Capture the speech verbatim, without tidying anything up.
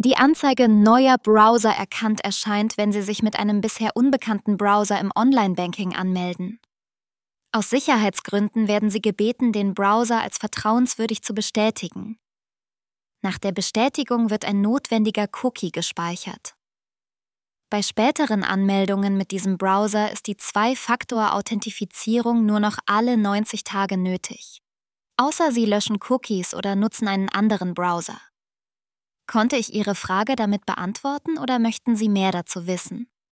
Die Anzeige „Neuer Browser erkannt“ erscheint, wenn Sie sich mit einem bisher unbekannten Browser im Online-Banking anmelden. Aus Sicherheitsgründen werden Sie gebeten, den Browser als vertrauenswürdig zu bestätigen. Nach der Bestätigung wird ein notwendiger Cookie gespeichert. Bei späteren Anmeldungen mit diesem Browser ist die Zwei-Faktor-Authentifizierung nur noch alle neunzig Tage nötig. Außer Sie löschen Cookies oder nutzen einen anderen Browser. Konnte ich Ihre Frage damit beantworten oder möchten Sie mehr dazu wissen?